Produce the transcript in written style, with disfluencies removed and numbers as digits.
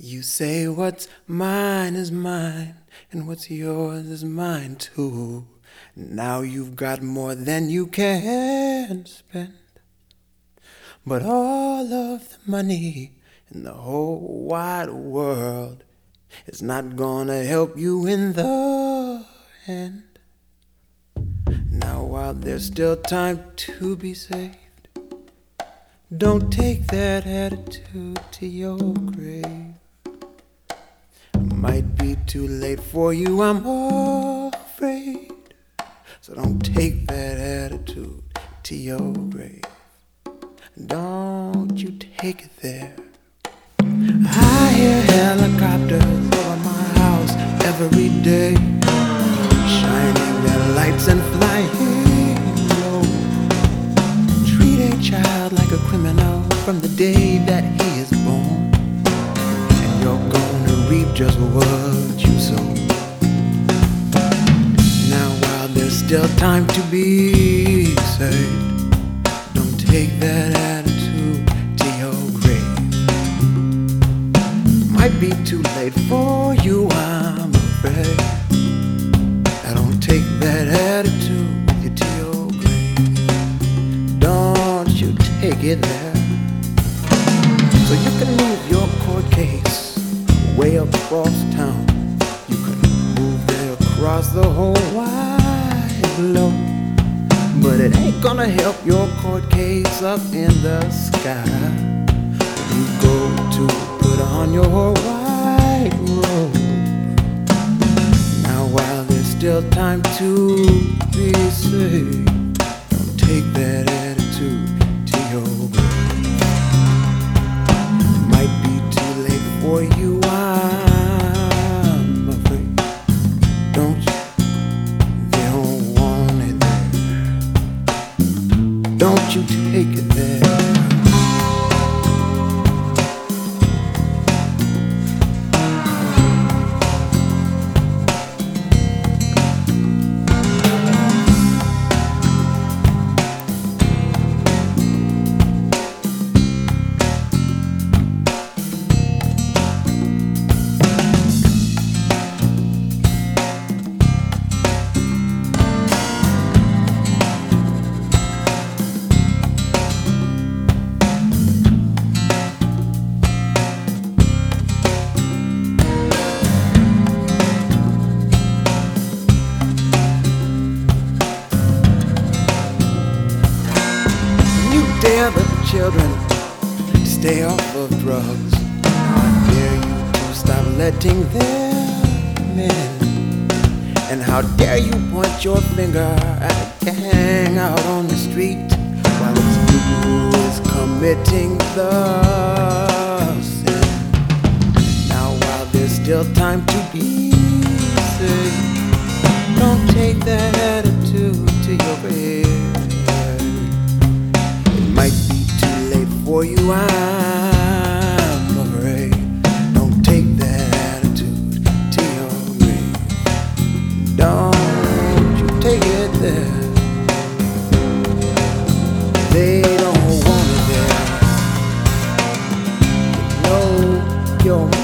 You say what's mine is mine, and what's yours is mine too. Now you've got more than you can spend, but all of the money in the whole wide world is not gonna help you in the end. Now while there's still time to be saved, don't take that attitude to your grave. Might be too late for you, I'm afraid. So don't take that attitude to your grave. Don't you take it there. I hear helicopters over my house every day, shining their lights and flying low. Treat a child like a criminal from the day that he is born, and you're gonna reap just what you sow. Now while there's still time to be saved, don't take that attitude to your grave. Might be too late for you, I'm afraid. I don't take that attitude with you to your grave. Don't you take it there. So you can move your court case way across town. You can move it across the whole wide globe, but it ain't gonna help your court case up in the sky when you go to put on your white robe. Now while there's still time to be saved, don't take that attitude to your grave. Might be too late for you, I'm afraid. Don't you? They don't want it there. Don't you take it there. Dare the children to stay off of drugs. How dare you to stop letting them in? And how dare you point your finger at a gang out on the street while it's you who is committing the sin. Now while there's still time to be saved, don't take that attitude to your grave. Might be too late for you, I'm afraid. Don't take that attitude to your grave. Don't you take it there. They don't want it there. You know you're